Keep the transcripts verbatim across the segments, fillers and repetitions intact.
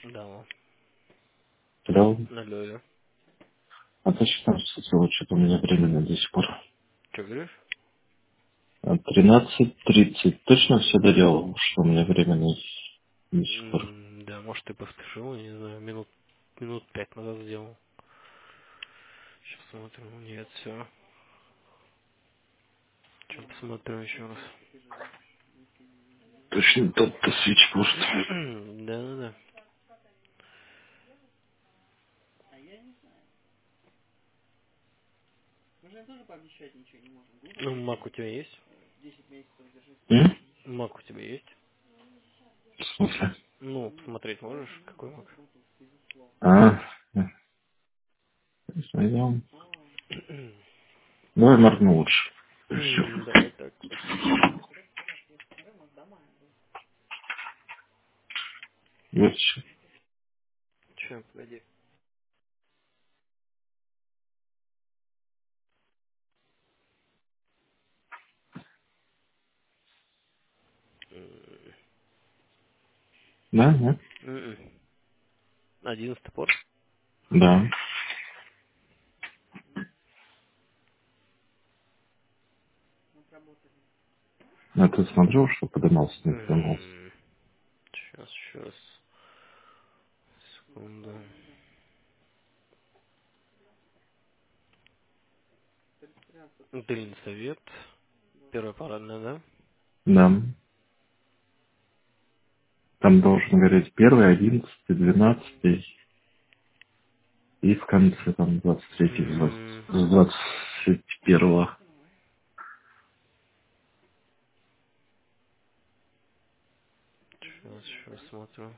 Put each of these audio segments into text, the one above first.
Да. Алло. Алло, алло. А то шестнадцать вот что-то у меня временно до сих пор. Че говоришь? А тринадцать тридцать точно все доделал, что у меня временно до сих пор. М, Да, может ты поспешил, я не знаю, минут минут пять назад сделал. Сейчас посмотрю. Нет, все. Сейчас посмотрю еще раз. Точно тот-то свич может. Да, да, да. Ну, мак у тебя есть? М? Мак у тебя есть? В смысле? Ну, посмотреть можешь, какой мак? А, найдем. Давай моргну лучше. Все. М, Давай так. Вот еще. Че, погоди. М, Да, да? м-м. Одиннадцатый порт? Да. А ты смотрел, что поднимался, не поднимался? Сейчас, сейчас. Секунду. Длинный совет. Первая парадная, да? Да. Там должен гореть первый, одиннадцатый, двенадцатый и в конце там двадцать третий, М, с двадцать первого. Сейчас, сейчас смотрю.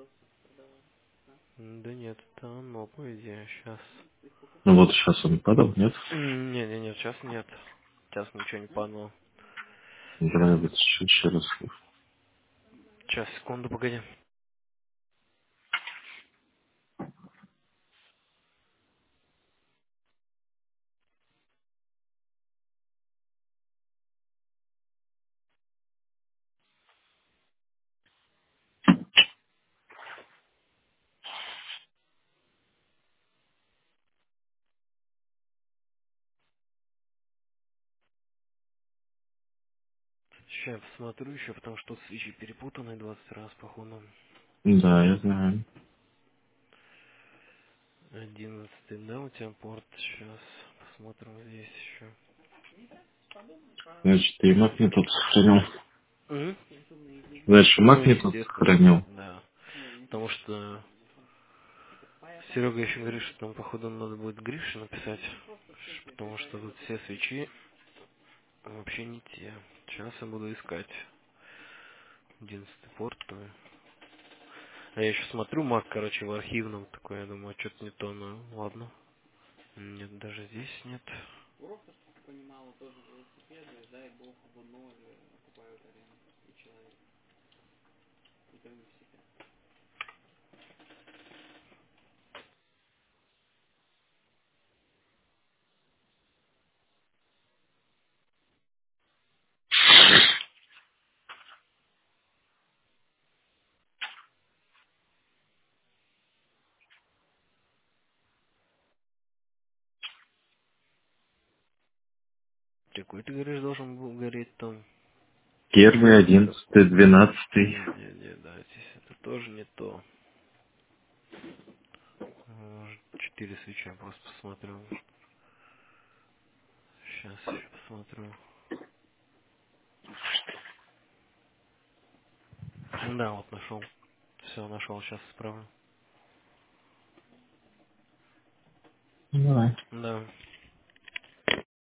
М, Да нет, там, ну, по идее, сейчас. Ну вот сейчас он падал, нет? Не, не, нет, сейчас нет. Сейчас ничего не падало. Нравится еще раз. Сейчас, секунду, погоди. Сейчас посмотрю еще, потому что свечи перепутаны двадцать раз, походу. Да, я знаю. Одиннадцатый, да, у тебя порт? Сейчас посмотрим здесь еще. Значит, ты магнитот сохранил. М? Дальше Ну, магнитот естественно, сохранил. да. Потому что Серега еще говорит, что там, походу, надо будет Грише написать. Ш- Потому что тут все свечи вообще не те. Сейчас я буду искать одиннадцатый порт. то- А я еще смотрю маг, короче, в архивном такой. Я думаю, что-то не то, но ладно. Нет, даже здесь нет. Какой ты говоришь, должен был гореть там? Первый, одиннадцатый, двенадцатый. Нет, нет, нет, да, здесь это тоже не то. Может, Четыре свечи я просто посмотрю. Сейчас еще посмотрю. Да, вот нашел. Все, нашел, сейчас исправлю. Давай. Да.